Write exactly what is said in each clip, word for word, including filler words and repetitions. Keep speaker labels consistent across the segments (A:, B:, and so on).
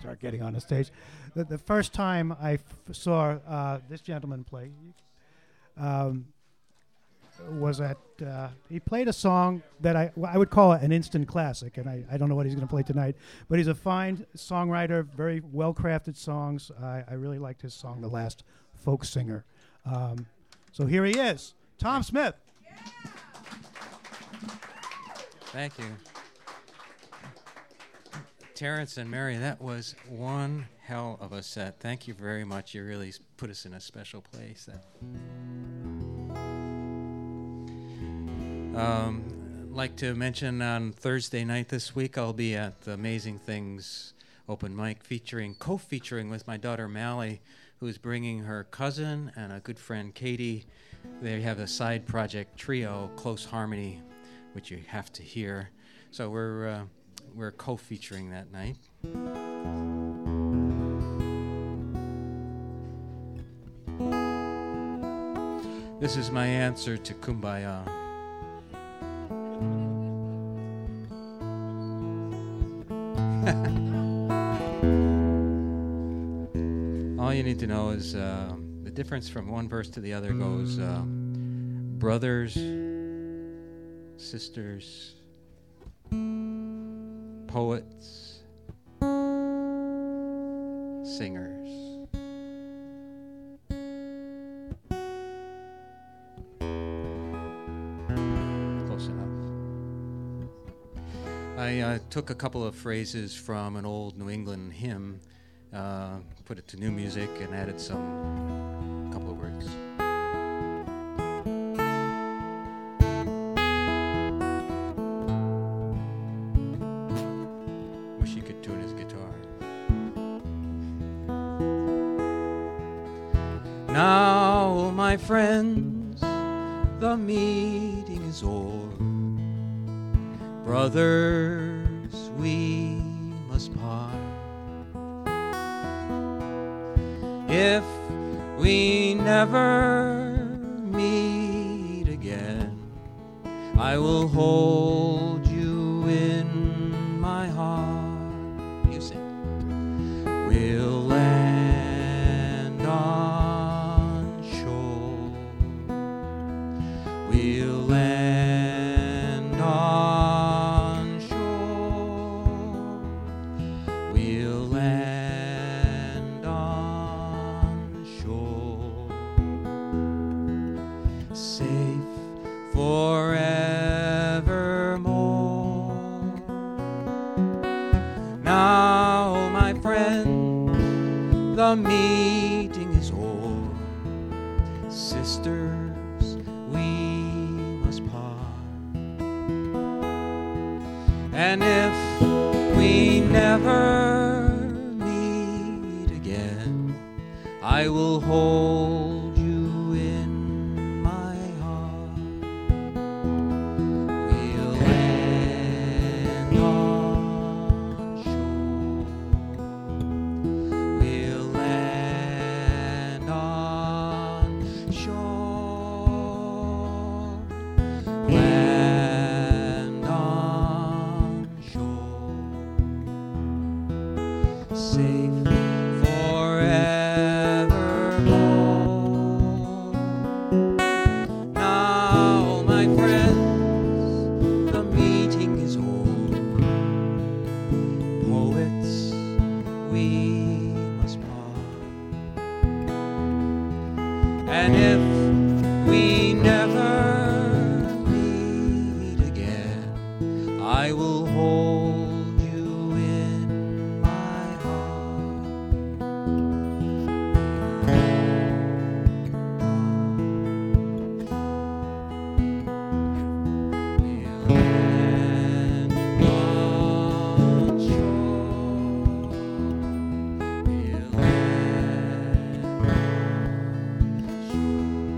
A: start getting on the stage. The, the first time I f- saw uh, this gentleman play um, was at, uh, he played a song that I, I would call an instant classic, and I, I don't know what he's going to play tonight, but he's a fine songwriter, very well-crafted songs. I, I really liked his song, The Last Folk Singer. Um, so here he is, Tom Smith. Yeah.
B: Thank you. Terrence and Mary, that was one hell of a set. Thank you very much. You really s- put us in a special place. That Um, like to mention on Thursday night this week, I'll be at the Amazing Things open mic featuring, co-featuring with my daughter Mally, who's bringing her cousin and a good friend Katie. They have a side project trio, Close Harmony, which you have to hear. So we're uh, we're co-featuring that night. This is my answer to Kumbaya. All you need to know is uh, the difference from one verse to the other goes uh, brothers, sisters, poets, singers. Close enough. I uh, took a couple of phrases from an old New England hymn, uh, put it to new music, and added some couple of words. Wish he could tune his guitar. Now, my friends, the meeting is o'er. Brothers, we must part. If we never meet again, I will hold you in my heart. You sing. We'll land on shore. We'll land on shore. We'll land on shore. Safe forevermore. Now, my friend, the meeting is o'er. Sisters, we must part. And if we never meet again, I will hold you in my heart. We'll land on shore. We'll land on shore. Land on shore. Safe forevermore. Now, my friends, the meeting is o'er. Poets, we must part. And if we never meet again, I will hold you in my heart. We'll land on shore. We'll land on shore.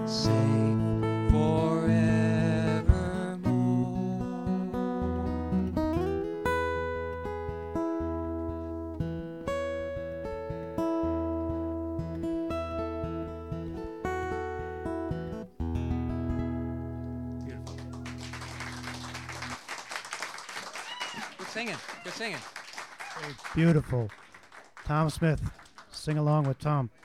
B: safe forevermore. Beautiful. Good singing. Good singing.
A: Beautiful. Tom Smith. Sing along with Tom.